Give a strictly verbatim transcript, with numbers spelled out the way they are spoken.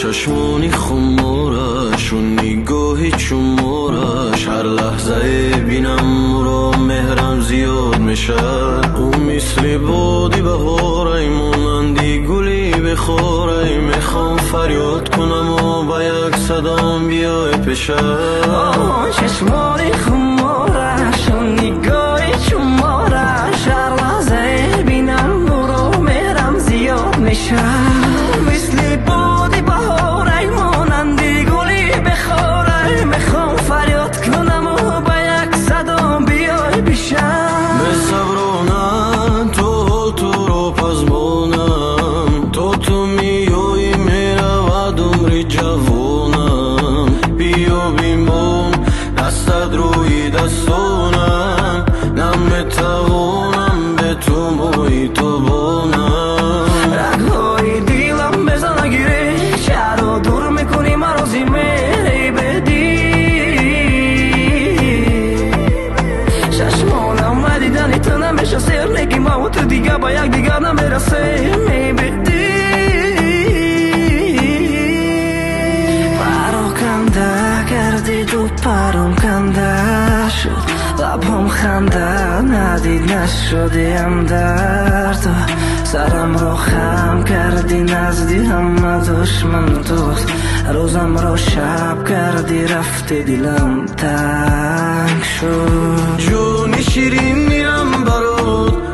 چشمانی خمارش و نگاهی چمارش، هر لحظه بینم رو مهرم زیاد میشه. او مثل بادی بهاره مانندی گلی بخوره، میخوام فریاد کنم و با یک صدام بیای پیشه. چشمانی خمارش و نگاهی چمارش، هر لحظه بینم رو مهرم زیاد میشه. مثل بادی بهاره مانندی گلی بخوره، میخوام فریاد کنم و با یک صدام بیای پیشه. بصبرانم تو تو رو پزمانم، تو تو میایی میرود عمری جوانم. بیا بیمون دستت روی دستانم، نمیتوانم به تو موی تو بانم. رگهای دیلم بزن گیره، چرا دور میکنی مرا زیمه بدی. چشمانم و دیدنی تو نمیشه سر، نگیم و تو دیگه با یک دیگر نمیرسه میبدی. پراکنده کردی دو پرم کنده شد، لبم خنده ندید نشدیم در تو. سرم رو خم کردی نزدی همه دشمن دوست، روزم رو شب کردی رفتی دلم تنگ شد. جون شیرین میرم برات